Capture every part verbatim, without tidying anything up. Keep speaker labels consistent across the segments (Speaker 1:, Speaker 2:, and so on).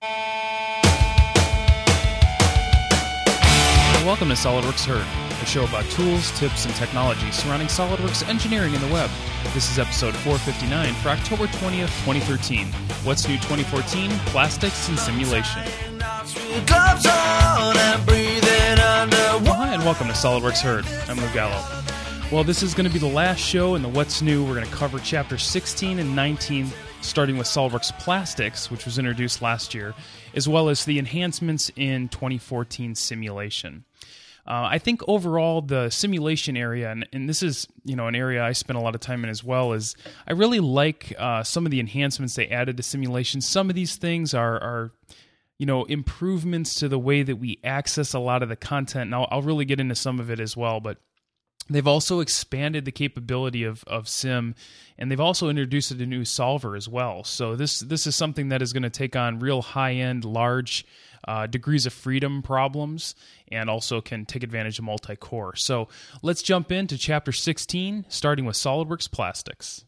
Speaker 1: Welcome to SolidWorks Heard, a show about tools, tips, and technology surrounding SolidWorks engineering in the web. This is episode four fifty-nine for October twentieth, twenty thirteen. What's new twenty fourteen? Plastics and simulation. Well, hi, and welcome to SolidWorks Heard. I'm Lou Gallo. Well, this is going to be the last show in the What's New. We're going to cover chapter sixteen and nineteen, starting with SolidWorks Plastics, which was introduced last year, as well as the enhancements in twenty fourteen simulation. Uh, I think overall the simulation area, and, and this is you know an area I spent a lot of time in as well, is I really like uh, some of the enhancements they added to simulation. Some of these things are, are you know improvements to the way that we access a lot of the content, and I'll, I'll really get into some of it as well, but they've also expanded the capability of, of Sim, and they've also introduced a new solver as well. So this this is something that is going to take on real high-end, large uh, degrees of freedom problems, and also can take advantage of multi-core. So let's jump into Chapter sixteen, starting with SolidWorks Plastics.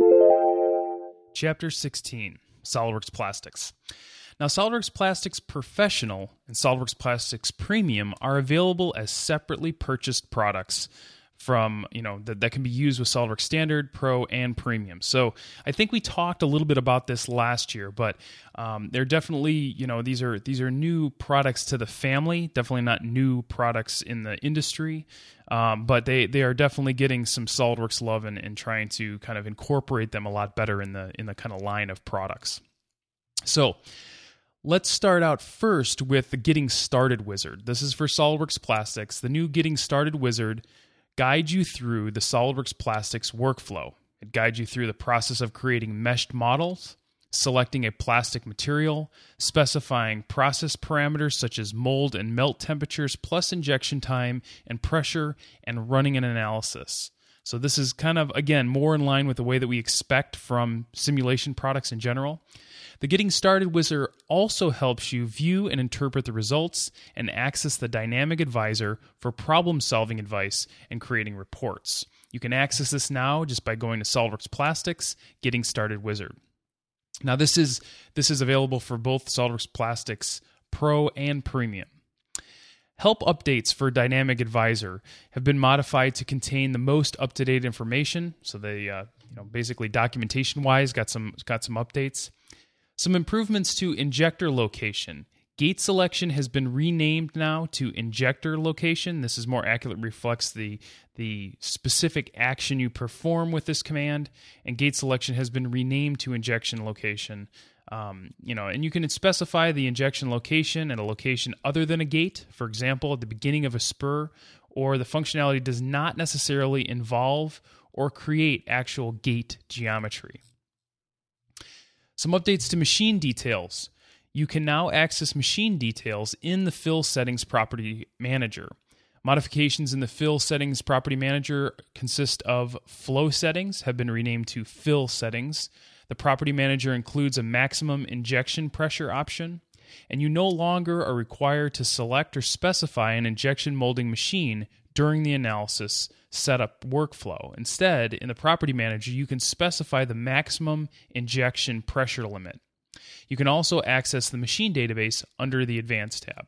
Speaker 1: Chapter sixteen, SolidWorks Plastics. Now, SolidWorks Plastics Professional and SolidWorks Plastics Premium are available as separately purchased products from, you know, that, that can be used with SolidWorks Standard, Pro, and Premium. So I think we talked a little bit about this last year, but um, they're definitely, you know, these are these are new products to the family, definitely not new products in the industry, um, but they, they are definitely getting some SolidWorks love and, and trying to kind of incorporate them a lot better in the in the kind of line of products. So let's start out first with the Getting Started Wizard. This is for SolidWorks Plastics. The new Getting Started Wizard guides you through the SolidWorks Plastics workflow. It guides you through the process of creating meshed models, selecting a plastic material, specifying process parameters such as mold and melt temperatures, plus injection time and pressure, and running an analysis. So this is kind of, again, more in line with the way that we expect from simulation products in general. The Getting Started Wizard also helps you view and interpret the results and access the Dynamic Advisor for problem-solving advice and creating reports. You can access this now just by going to SolidWorks Plastics, Getting Started Wizard. Now, this is this is available for both SolidWorks Plastics Pro and Premium. Help updates for Dynamic Advisor have been modified to contain the most up-to-date information. So they, uh, you know, basically documentation-wise, got some got some updates. Some improvements to injector location. Gate selection has been renamed now to injector location. This is more accurately reflects the, the specific action you perform with this command, and gate selection has been renamed to injection location. Um, you know, and you can specify the injection location at a location other than a gate, for example, at the beginning of a spur, or the functionality does not necessarily involve or create actual gate geometry. Some updates to machine details. You can now access machine details in the Fill Settings Property Manager. Modifications in the Fill Settings Property Manager consist of Flow Settings, have been renamed to Fill Settings. The Property Manager includes a maximum injection pressure option, and you no longer are required to select or specify an injection molding machine during the analysis setup workflow. Instead, in the Property Manager, you can specify the maximum injection pressure limit. You can also access the machine database under the Advanced tab.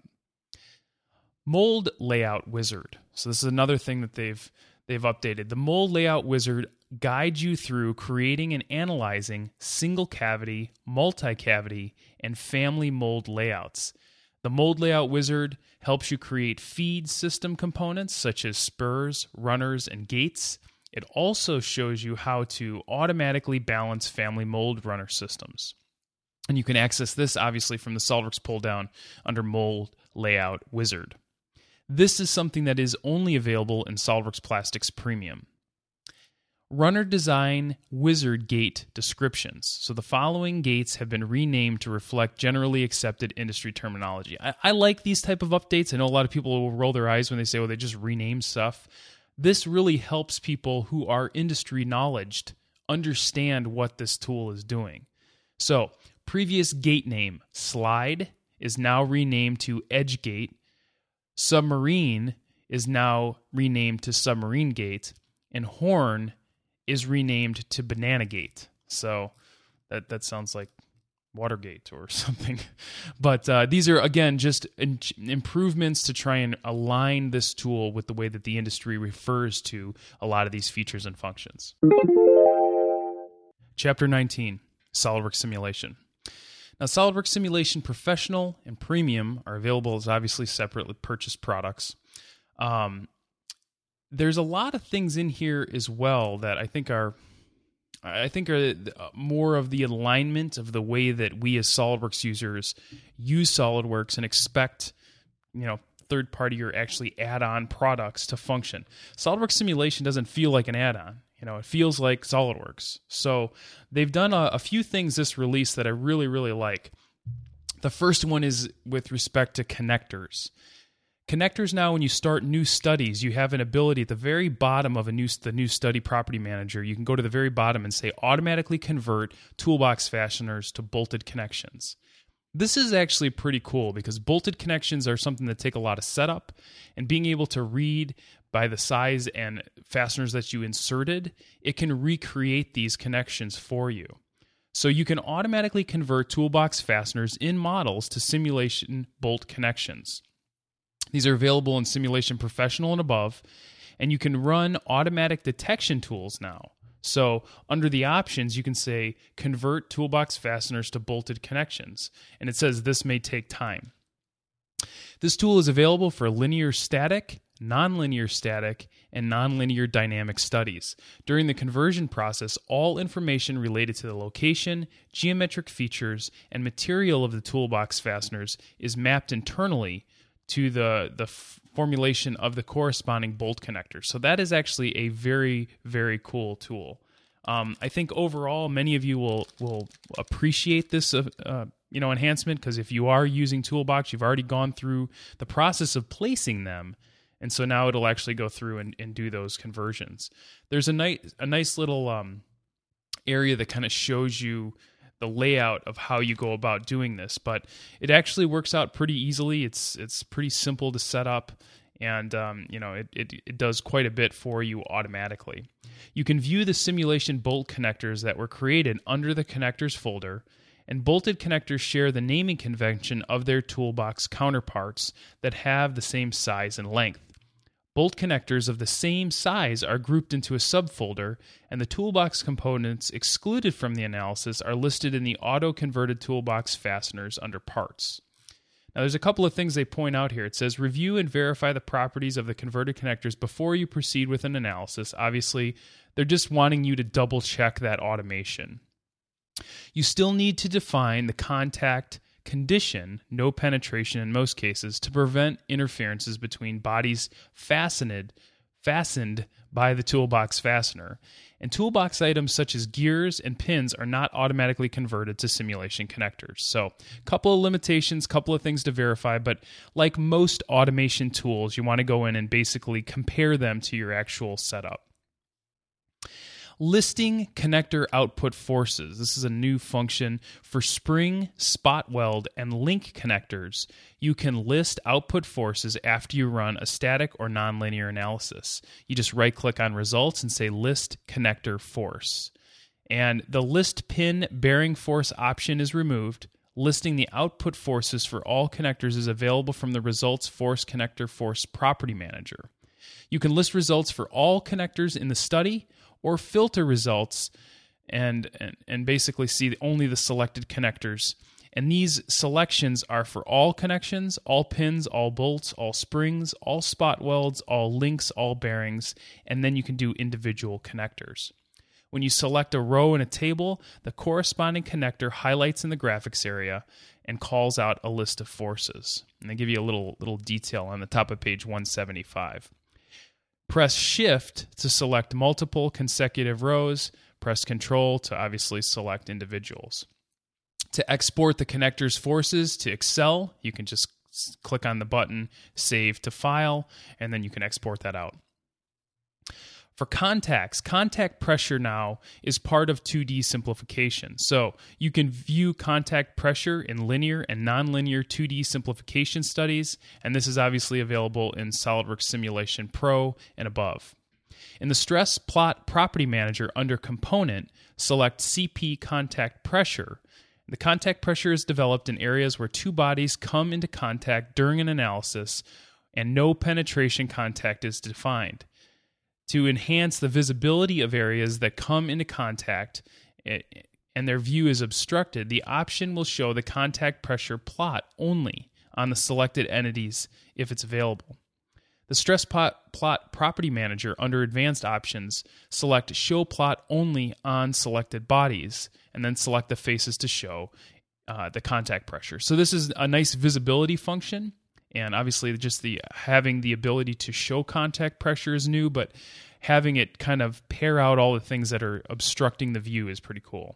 Speaker 1: Mold Layout Wizard. So this is another thing that they've they've updated. The Mold Layout Wizard guides you through creating and analyzing single cavity, multi-cavity, and family mold layouts. The Mold Layout Wizard helps you create feed system components such as spurs, runners, and gates. It also shows you how to automatically balance family mold runner systems. And you can access this obviously from the SolidWorks pull-down under Mold Layout Wizard. This is something that is only available in SolidWorks Plastics Premium. Runner Design Wizard Gate Descriptions. So the following gates have been renamed to reflect generally accepted industry terminology. I, I like these type of updates. I know a lot of people will roll their eyes when they say, well, they just rename stuff. This really helps people who are industry knowledged understand what this tool is doing. So previous gate name, Slide, is now renamed to Edge Gate. Submarine is now renamed to Submarine Gate. And Horn is renamed to Banana Gate. So that that sounds like Watergate or something. But uh, these are, again, just in- improvements to try and align this tool with the way that the industry refers to a lot of these features and functions. Chapter nineteen, SOLIDWORKS Simulation. Now, SOLIDWORKS Simulation Professional and Premium are available as obviously separately purchased products. Um, there's a lot of things in here as well that I think are I think are more of the alignment of the way that we as SOLIDWORKS users use SOLIDWORKS and expect, you know, third-party or actually add-on products to function. SOLIDWORKS Simulation doesn't feel like an add-on. You know, it feels like SOLIDWORKS. So they've done a, a few things this release that I really, really like. The first one is with respect to connectors. Connectors now, when you start new studies, you have an ability at the very bottom of a new the new study property manager. You can go to the very bottom and say, automatically convert toolbox fasteners to bolted connections. This is actually pretty cool because bolted connections are something that take a lot of setup, and being able to read by the size and fasteners that you inserted, it can recreate these connections for you. So you can automatically convert toolbox fasteners in models to simulation bolt connections. These are available in Simulation Professional and above, and you can run automatic detection tools now. So under the options, you can say, convert toolbox fasteners to bolted connections, and it says this may take time. This tool is available for linear static, nonlinear static, and nonlinear dynamic studies. During the conversion process, all information related to the location, geometric features, and material of the toolbox fasteners is mapped internally to the, the f- formulation of the corresponding bolt connector. So that is actually a very, very cool tool. Um, I think overall, many of you will will appreciate this uh, uh, you know, enhancement, because if you are using Toolbox, you've already gone through the process of placing them, and so now it'll actually go through and, and do those conversions. There's a, nice a nice little um, area that kind of shows you the layout of how you go about doing this, but it actually works out pretty easily. It's it's pretty simple to set up, and um, you know it, it it does quite a bit for you automatically. You can view the simulation bolt connectors that were created under the connectors folder, and bolted connectors share the naming convention of their toolbox counterparts that have the same size and length. Bolt connectors of the same size are grouped into a subfolder, and the toolbox components excluded from the analysis are listed in the auto-converted toolbox fasteners under parts. Now, there's a couple of things they point out here. It says, review and verify the properties of the converted connectors before you proceed with an analysis. Obviously, they're just wanting you to double-check that automation. You still need to define the contact condition, no penetration in most cases, to prevent interferences between bodies fastened, fastened by the toolbox fastener. And toolbox items such as gears and pins are not automatically converted to simulation connectors. So a couple of limitations, couple of things to verify, but like most automation tools, you want to go in and basically compare them to your actual setup. Listing connector output forces. This is a new function for spring, spot weld, and link connectors. You can list output forces after you run a static or nonlinear analysis. You just right-click on results and say list connector force. And the list pin bearing force option is removed. Listing the output forces for all connectors is available from the results force connector force property manager. You can list results for all connectors in the study, or filter results and, and and basically see only the selected connectors. And these selections are for all connections, all pins, all bolts, all springs, all spot welds, all links, all bearings, and then you can do individual connectors. When you select a row in a table, the corresponding connector highlights in the graphics area and calls out a list of forces. And they give you a little little detail on the top of page one seventy-five. Press Shift to select multiple consecutive rows. Press Control to obviously select individuals. To export the connector's forces to Excel, you can just click on the button, Save to File, and then you can export that out. For contacts, contact pressure now is part of two D simplification. So you can view contact pressure in linear and nonlinear two D simplification studies, and this is obviously available in SOLIDWORKS Simulation Pro and above. In the Stress Plot Property Manager under Component, select C P Contact Pressure. The contact pressure is developed in areas where two bodies come into contact during an analysis and no penetration contact is defined. To enhance the visibility of areas that come into contact and their view is obstructed, the option will show the contact pressure plot only on the selected entities if it's available. The stress plot, plot property manager under advanced options, select show plot only on selected bodies and then select the faces to show uh, the contact pressure. So this is a nice visibility function, and obviously just the having the ability to show contact pressure is new, but having it kind of pair out all the things that are obstructing the view is pretty cool.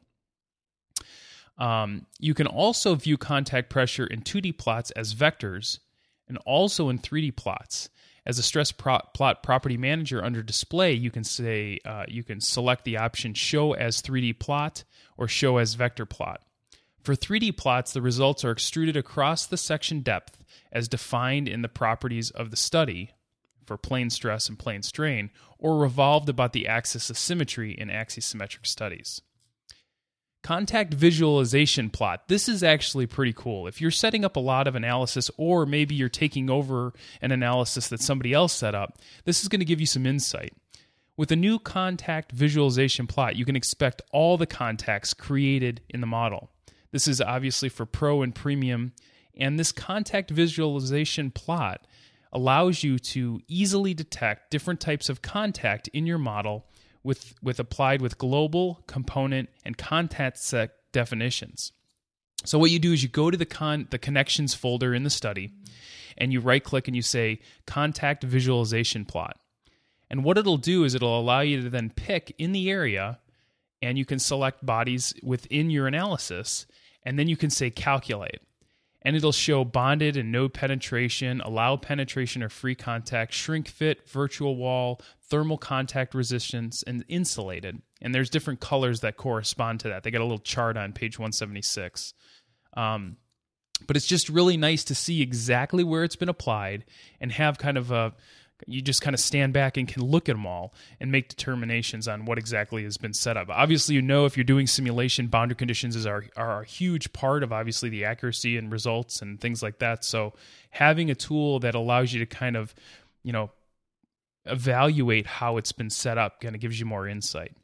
Speaker 1: Um, you can also view contact pressure in two D plots as vectors and also in three D plots. As a stress pro- plot property manager under display, you can say uh, you can select the option show as three D plot or show as vector plot. For three D plots, the results are extruded across the section depth as defined in the properties of the study for plane stress and plane strain, or revolved about the axis of symmetry in axisymmetric studies. Contact visualization plot. This is actually pretty cool. If you're setting up a lot of analysis, or maybe you're taking over an analysis that somebody else set up, this is going to give you some insight. With a new contact visualization plot, you can expect all the contacts created in the model. This is obviously for Pro and Premium, and this contact visualization plot allows you to easily detect different types of contact in your model with, with applied with global, component, and contact set definitions. So what you do is you go to the con, the connections folder in the study, and you right-click and you say Contact Visualization Plot. And what it'll do is it'll allow you to then pick in the area, and you can select bodies within your analysis, and then you can say Calculate. And it'll show bonded and no penetration, allow penetration or free contact, shrink fit, virtual wall, thermal contact resistance, and insulated. And there's different colors that correspond to that. They got a little chart on page one seventy-six. Um, but it's just really nice to see exactly where it's been applied and have kind of a, you just kind of stand back and can look at them all and make determinations on what exactly has been set up. Obviously, you know, if you're doing simulation, boundary conditions is are, are a huge part of obviously the accuracy and results and things like that. So having a tool that allows you to kind of, you know, evaluate how it's been set up kind of gives you more insight.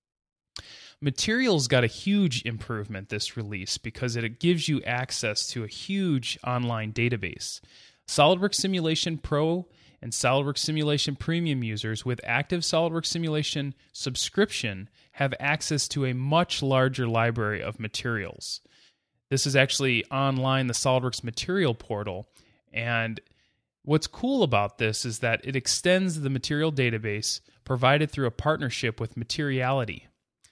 Speaker 1: Materials got a huge improvement this release because it gives you access to a huge online database. SOLIDWORKS Simulation Pro and SOLIDWORKS Simulation Premium users with active SOLIDWORKS Simulation subscription have access to a much larger library of materials. This is actually online, the SOLIDWORKS Material Portal, and what's cool about this is that it extends the material database provided through a partnership with Materiality.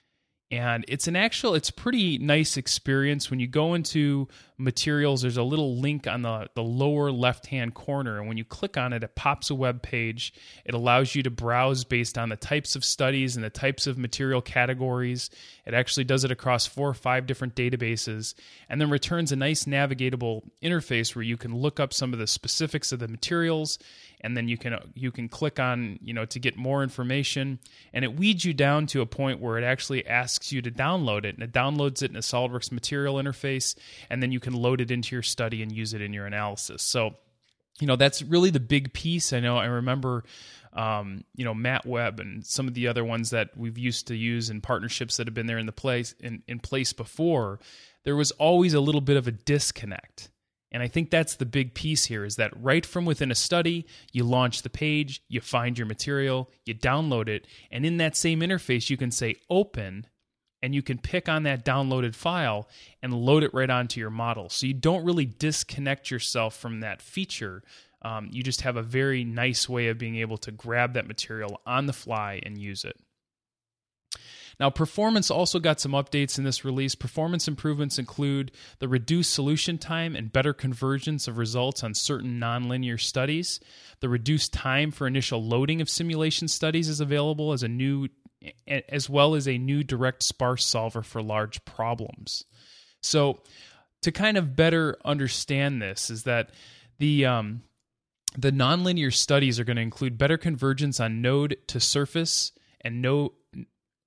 Speaker 1: And it's an actual, it's a pretty nice experience. When you go into materials, there's a little link on the, the lower left-hand corner. And when you click on it, it pops a web page. It allows you to browse based on the types of studies and the types of material categories. It actually does it across four or five different databases, and then returns a nice navigatable interface where you can look up some of the specifics of the materials, and then you can you can click on, you know, to get more information, and it weeds you down to a point where it actually asks you to download it, and it downloads it in a SOLIDWORKS material interface, and then you can load it into your study and use it in your analysis. So, you know, that's really the big piece. I know I remember, um, you know, Matt Webb and some of the other ones that we've used to use in partnerships that have been there in the place in, in place before. There was always a little bit of a disconnect. And I think that's the big piece here, is that right from within a study, you launch the page, you find your material, you download it, and in that same interface, you can say open, and you can pick on that downloaded file and load it right onto your model. So you don't really disconnect yourself from that feature. Um, you just have a very nice way of being able to grab that material on the fly and use it. Now, performance also got some updates in this release. Performance improvements include the reduced solution time and better convergence of results on certain nonlinear studies. The reduced time for initial loading of simulation studies is available as a new, as well as a new direct sparse solver for large problems. So, to kind of better understand this, is that the um, the nonlinear studies are going to include better convergence on node to surface and no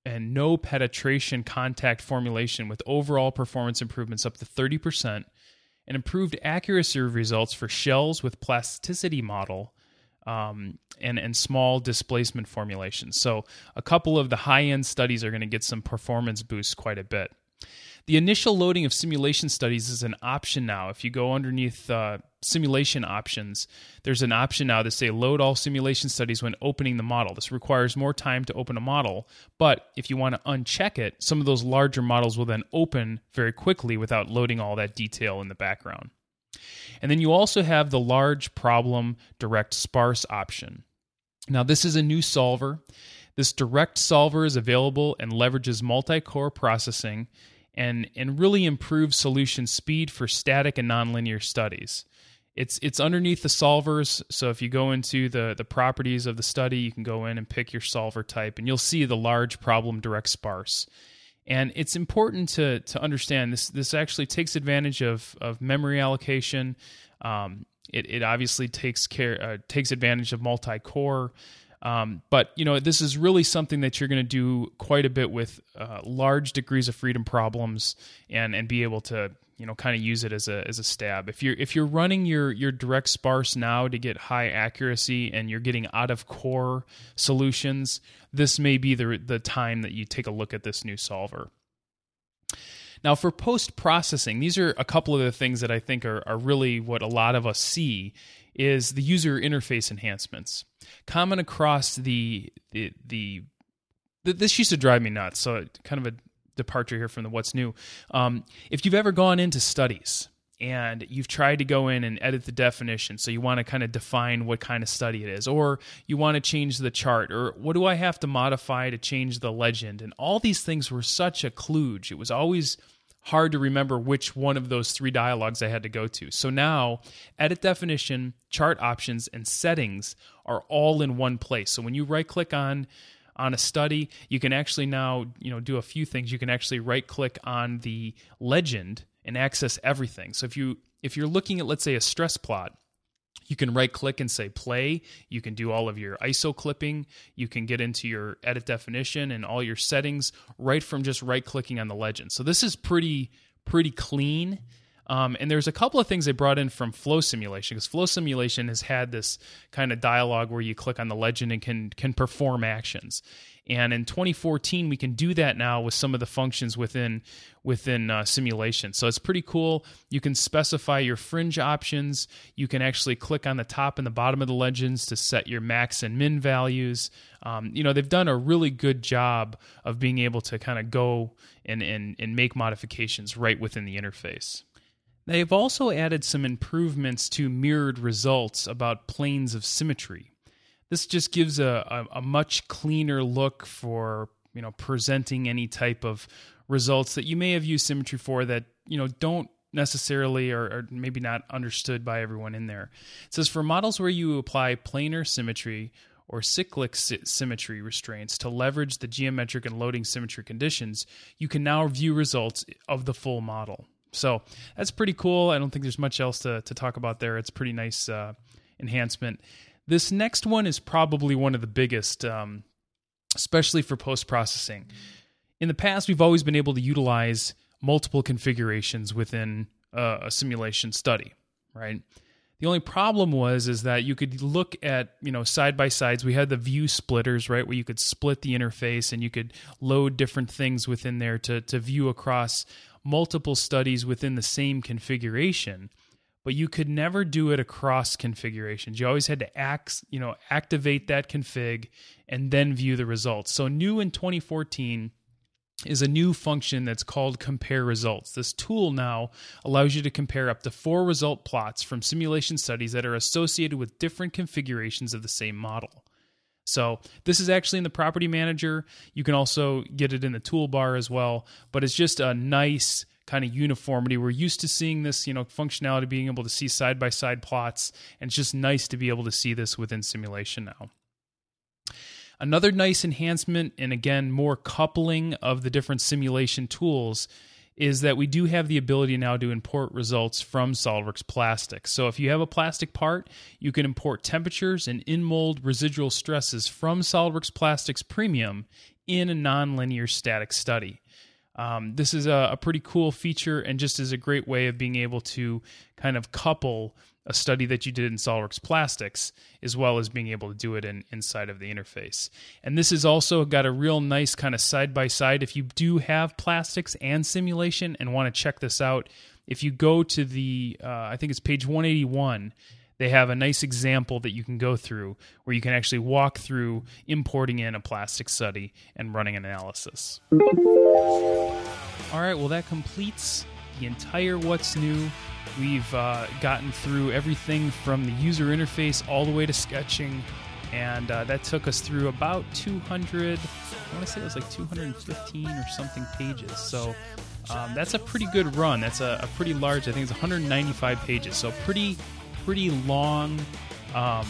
Speaker 1: and no penetration contact formulation with overall performance improvements up to thirty percent, and improved accuracy results for shells with plasticity model um, and, and small displacement formulations. So a couple of the high-end studies are going to get some performance boosts quite a bit. The initial loading of simulation studies is an option now. If you go underneath uh, simulation options, there's an option now to say load all simulation studies when opening the model. This requires more time to open a model, but if you want to uncheck it, some of those larger models will then open very quickly without loading all that detail in the background. And then you also have the large problem direct sparse option. Now, this is a new solver. This direct solver is available and leverages multi-core processing and, and really improves solution speed for static and nonlinear studies. It's it's underneath the solvers, so if you go into the, the properties of the study, you can go in and pick your solver type, and you'll see the large problem direct sparse. And it's important to to understand this this actually takes advantage of, of memory allocation. Um, it, it obviously takes care uh, takes advantage of multi-core. Um, but, you know, this is really something that you're going to do quite a bit with uh, large degrees of freedom problems and, and be able to, you know, kind of use it as a as a stab. If you're if you're running your your direct sparse now to get high accuracy and you're getting out of core solutions, this may be the the time that you take a look at this new solver. Now, for post-processing, these are a couple of the things that I think are, are really what a lot of us see is the user interface enhancements. Common across the, the, the, the this used to drive me nuts, so kind of a departure here from the what's new. Um, if you've ever gone into studies and you've tried to go in and edit the definition, so you want to kind of define what kind of study it is, or you want to change the chart, or what do I have to modify to change the legend, and all these things were such a kludge. It was always hard to remember which one of those three dialogues I had to go to. So now, edit definition, chart options, and settings are all in one place. So when you right-click on on a study, you can actually now, you know, do a few things. You can actually right-click on the legend and access everything. So if you if you're looking at, let's say, a stress plot, you can right-click and say play. You can do all of your I S O clipping. You can get into your edit definition and all your settings right from just right-clicking on the legend. So this is pretty pretty clean. Um, and there's a couple of things they brought in from Flow Simulation, because Flow Simulation has had this kind of dialogue where you click on the legend and can can perform actions. And in twenty fourteen, we can do that now with some of the functions within within uh, simulation. So it's pretty cool. You can specify your fringe options. You can actually click on the top and the bottom of the legends to set your max and min values. Um, you know, they've done a really good job of being able to kind of go and, and, and make modifications right within the interface. They've also added some improvements to mirrored results about planes of symmetry. This just gives a, a, a much cleaner look for, you know, presenting any type of results that you may have used symmetry for that, you know, don't necessarily or, or maybe not understood by everyone in there. It says for models where you apply planar symmetry or cyclic sy- symmetry restraints to leverage the geometric and loading symmetry conditions, you can now view results of the full model. So that's pretty cool. I don't think there's much else to, to talk about there. It's a pretty nice uh, enhancement. This next one is probably one of the biggest, um, especially for post-processing. In the past, we've always been able to utilize multiple configurations within uh, a simulation study, right? The only problem was is that you could look at, you know, side-by-sides. We had the view splitters, right, where you could split the interface and you could load different things within there to, to view across multiple studies within the same configuration, but you could never do it across configurations. You always had to act, you know, activate that config and then view the results. So new in twenty fourteen is a new function that's called compare results. This tool now allows you to compare up to four result plots from simulation studies that are associated with different configurations of the same model. So this is actually in the property manager. You can also get it in the toolbar as well, but it's just a nice kind of uniformity. We're used to seeing this, you know, functionality, being able to see side-by-side plots, and it's just nice to be able to see this within simulation now. Another nice enhancement, and again, more coupling of the different simulation tools, is that we do have the ability now to import results from SOLIDWORKS Plastics. So if you have a plastic part, you can import temperatures and in-mold residual stresses from SOLIDWORKS Plastics Premium in a nonlinear static study. Um, this is a, a pretty cool feature and just is a great way of being able to kind of couple a study that you did in SOLIDWORKS Plastics as well as being able to do it in, inside of the interface. And this has also got a real nice kind of side-by-side. If you do have plastics and simulation and want to check this out, if you go to the, uh, I think it's page one eighty-one, they have a nice example that you can go through where you can actually walk through importing in a plastic study and running an analysis. All right, well, that completes the entire What's New. We've uh, gotten through everything from the user interface all the way to sketching, and uh, that took us through about two hundred, I want to say it was like two hundred fifteen or something pages. So um, that's a pretty good run. That's a, a pretty large, I think it's one hundred ninety-five pages. So pretty, pretty long. Um,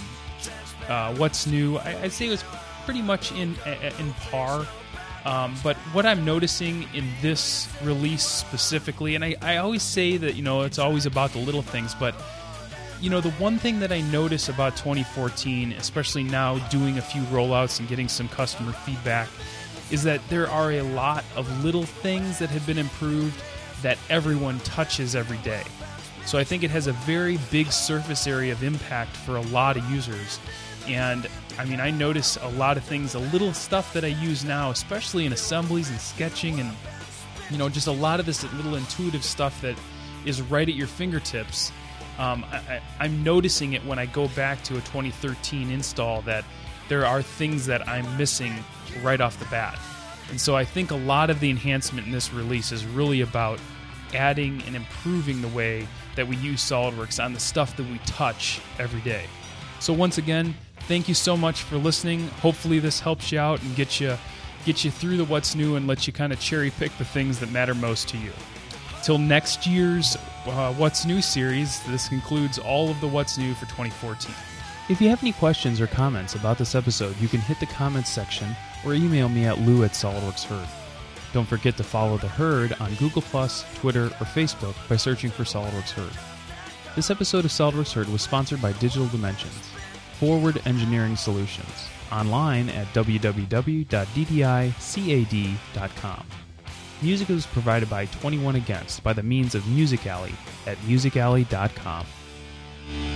Speaker 1: uh, What's New? I, I'd say it was pretty much in in par. Um, but what I'm noticing in this release specifically, and I, I always say that, you know, it's always about the little things, but, you know, the one thing that I notice about twenty fourteen, especially now doing a few rollouts and getting some customer feedback, is that there are a lot of little things that have been improved that everyone touches every day. So I think it has a very big surface area of impact for a lot of users. And I mean, I notice a lot of things, a little stuff that I use now, especially in assemblies and sketching, and, you know, just a lot of this little intuitive stuff that is right at your fingertips. Um, I, I, I'm noticing it when I go back to a twenty thirteen install that there are things that I'm missing right off the bat. And so I think a lot of the enhancement in this release is really about adding and improving the way that we use SOLIDWORKS on the stuff that we touch every day. So once again, thank you so much for listening. Hopefully this helps you out and get you get you through the What's New and let you kind of cherry pick the things that matter most to you. Till next year's uh, What's New series, this concludes all of the What's New for twenty fourteen. If you have any questions or comments about this episode, you can hit the comments section or email me at lou at SOLIDWORKS Herd. Don't forget to follow the Herd on Google plus, Twitter, or Facebook by searching for SOLIDWORKS Herd. This episode of SOLIDWORKS Herd was sponsored by Digital Dimensions, Forward Engineering Solutions, online at w w w dot d d i cad dot com. Music is provided by twenty-one Against by the means of Music Alley at music alley dot com.